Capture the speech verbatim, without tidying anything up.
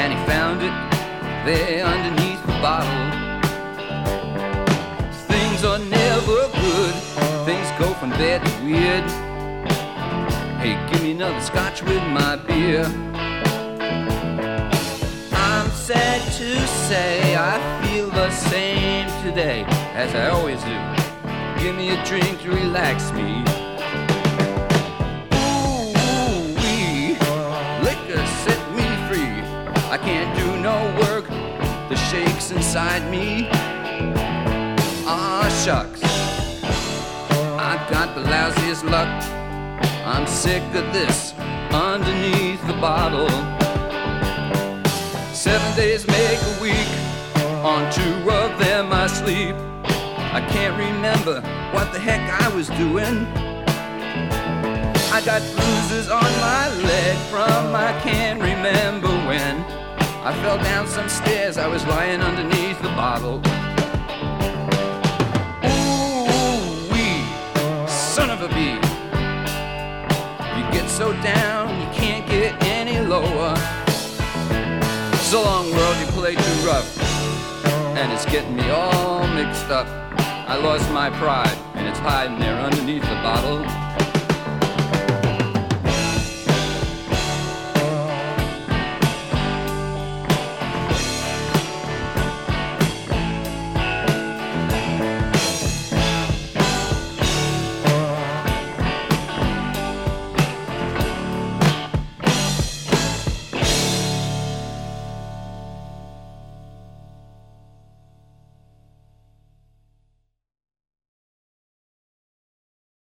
and he found it there underneath the bottle. Things are never good, things go from bad to weird. Hey, give me another scotch with my beer. I'm sad to say I feel the same today as I always do. Give me a drink to relax me. Ooh-wee, liquor set me free. I can't do no work, the shakes inside me. Ah, shucks, I've got the lousiest luck. I'm sick of this underneath the bottle. Seven days make a week, on two of them I sleep. I can't remember what the heck I was doing. I got bruises on my leg from I can't remember when. I fell down some stairs, I was lying underneath the bottle. Ooh-wee, son of a bee. You get so down, you can't get any lower. So long, world, you play too rough, and it's getting me all mixed up. I lost my pride, and it's hiding there underneath the bottle.